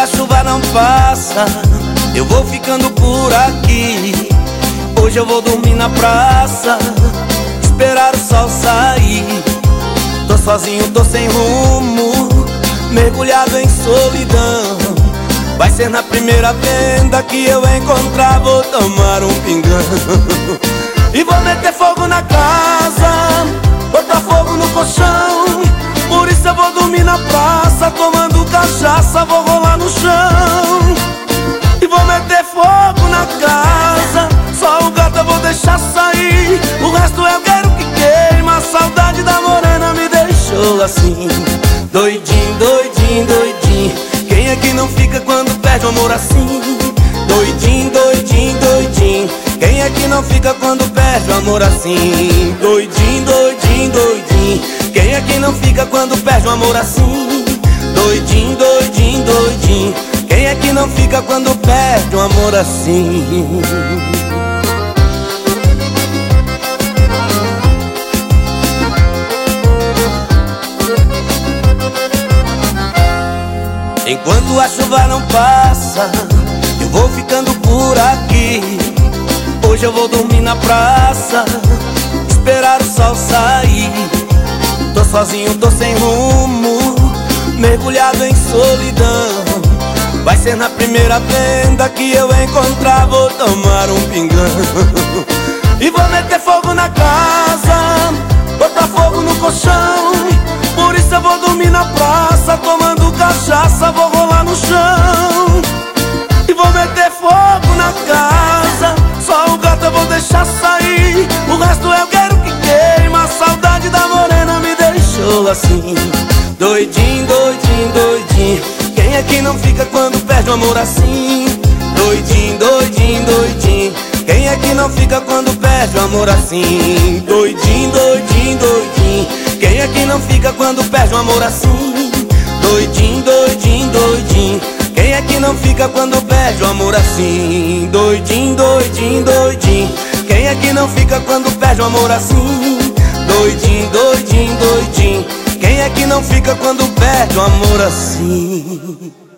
a chuva não passa, eu vou ficando por aqui. Hoje eu vou dormir na praça, esperar o sol sair. Tô sozinho, tô sem rumo, mergulhado em solidão. Vai ser na primeira venda que eu encontrar, vou tomar um pingão. E vou meter fogo na casa, botar fogo no colchão. Por isso eu vou dormir na praça, tomando cachaça, vou rolar no chão. E vou meter fogo na casa, só o gato eu vou deixar sair. O resto eu quero que queima, a saudade da morena me deixou assim. Doidinho, doidinho, doidinho, quem é que não fica quando perde o amor assim? Doidinho, doidinho, doidinho, quem é que não fica quando perde o amor assim? Doidinho, doidinho, doidinho, quem é que não fica quando perde o amor assim? Doidinho, doidinho, doidinho, quem é que não fica quando perde um amor assim? Enquanto a chuva não passa, eu vou ficando por aqui. Hoje eu vou dormir na praça, esperar o sol sair. Tô sozinho, tô sem rumo, mergulhado em solidão. Vai ser na primeira venda que eu encontrar, vou tomar um pingão. E vou meter fogo na casa, botar fogo no colchão. Por isso eu vou dormir na praça, tomando cachaça, vou rolar no chão. E vou meter fogo na casa, só o gato eu vou deixar sair. O resto eu quero que queima, a saudade da morena me deixou assim. Doidinho, doidinho, doidinho, quem é que não fica quando perde o amor assim? Doidinho, doidinho, doidinho, quem é que não fica quando perde o amor assim? Doidinho, doidinho, doidinho, quem é que não fica quando perde o amor assim? Doidinho, doidinho, doidinho, quem é que não fica quando perde o amor assim? Doidinho, doidinho, doidinho, quem é que não fica quando perde o amor assim? Doidinho, doidinho, doidinho, quem é que não fica quando perde o amor assim?